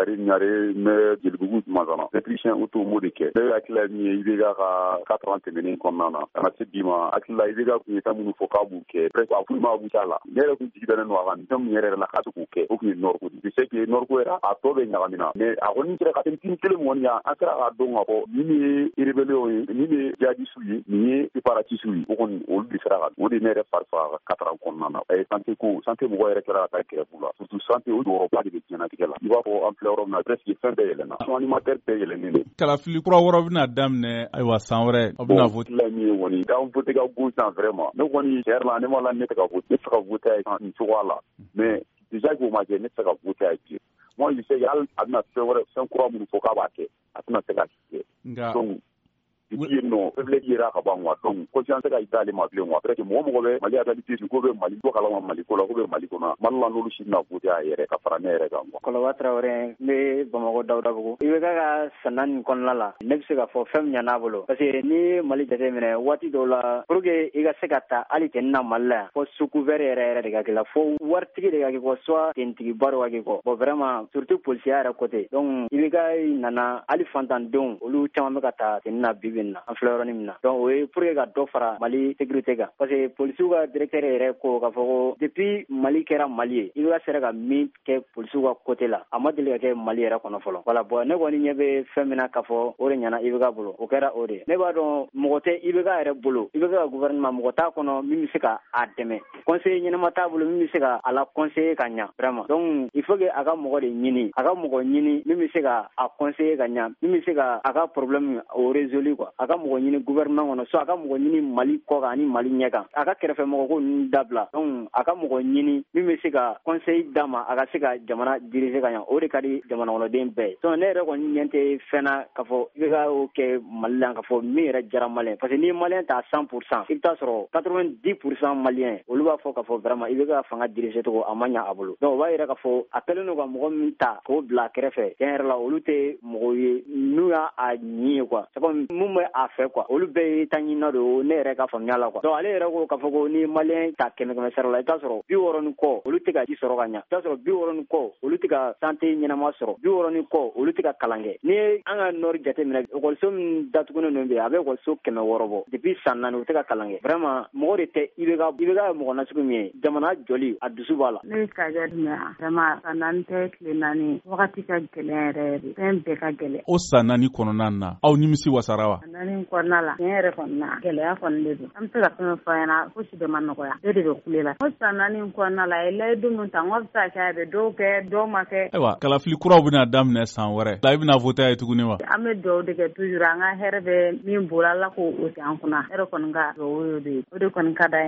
Kari Nyare me Jilbugu Mazana. Electricien auto modike. Le akila mi ibega ka 80 menen konnana. Ana sedima akila ibega ku yetamu fokabu ke. Presque afuma butala. Nere ku jigidana no agan. Tam nere la kasu ku ke. O ku norku. C'est que norku era a tobe ngamina. Mais a woni tere ka tin tele monia akara ga donga ko ni rebelio ni jadi suyi ni separatiste suyi. O kon o disara. O de nere farfa 4 konnana. E santé mo yere kala ta ke bula. Surtout santé o do pas de tiana tikela. Il va ko ampleur na presque fin de yelena. Son animateur de yelena. Kala fili kura woro bina damne aywa sanwre obina vote la mi woni da on vote ga gousan vraiment. No woni serla ne mala ne ka vote ka vote ay en wala. Mais déjà ko ma ne ka vote ay. Moi il sait al adna sanwre san kura mu fo ka ba ke. Atna se ka ke. Donc no peuple ira ka bangwa donc conscience ka itali ma ble mo après que mo be mali adalité ko be mali ko kala mali ko la ko be mali ko na malla no lushina ko ja yere ka fara nere ka mo ko la watra ore me bamago dawda bugo ibe ga sanan kon lala ne se ga fo fem nyana bolo parce que ni mali jate mene wati do la pour que iga sekata ali tenna malla fo suku vere de ga la fo wartigi de ga ko soit tentigi baro wa ko bon vraiment surtout policier à côté donc ibe ga nana ali fantan don olu chama ka ta tenna bibi en fleur nimna donc oui pour que do fara mali sécurité ga parce que police ga directeur ere ko ka fo depuis mali kera mali il va sera ga mi ke police ga côté la amadeli ga mali era kono folo wala bo ne woni nyebe femina ka fo ore nyana ibe ga bolo o kera ore ne ba do mogote ibe ga ere bolo ibe ga gouvernement mogota kono mi sika ademe conseil nyina mata bolo mi sika ala conseiller kanya vraiment donc il faut que aga mogode nyini aga mogo nyini mi sika a conseiller kanya mi sika aga problème au résolu quoi aga mogo nyini gouvernement ono so aga mogo nyini mali ko ani mali nyeka aga kerefe mogo ko dabla donc aga mogo nyini mi se ka conseil dama aga se ka jamana diriger kanya o de kadi jamana ono den be so ne re ko nyente fena ka fo ga o ke mallan ka fo mi re jara malien parce que ni malien ta 100% il ta soro 90% malien o lu ba fo ka fo vraiment il ga fanga diriger to amanya abulu donc wa ire ka fo appelle no ga mogo minta ko bla kerefe ken la o lu te mogo ye nu ya a nyi quoi c'est comme mumme a fait quoi olu be tanyina do ne re ka famnya la quoi donc ale re ko ka fo ko ni malien ta keme keme sero la ta soro bi woroni ko olu te ka di soro kanya ta soro bi woroni ko olu te ka santé nyina ma soro bi woroni ko olu te ka kalange ni anga nor jate mina ko so datugo no be abe ko so keme worobo depuis sanna no te ka kalange vraiment mo de te ibe ga mo na suku mi jamana joli adusu bala ne ka jadna vraiment sanante klenani wakati ka gelere tembe ka gele o sanani kono nanna aw nimisi wasarawa sanani kono la yere konna gele ya konde am te ka kono fayana ko si de man ko ya de kulela o sanani kono la ele dum tan wafta ka be do ke do make aywa kala fili kuraw bina damne san wore la ibina voter ay tuguni wa ame do de ke toujours anga herbe min bulala ko o tan kuna ero kon ga do o de kon kada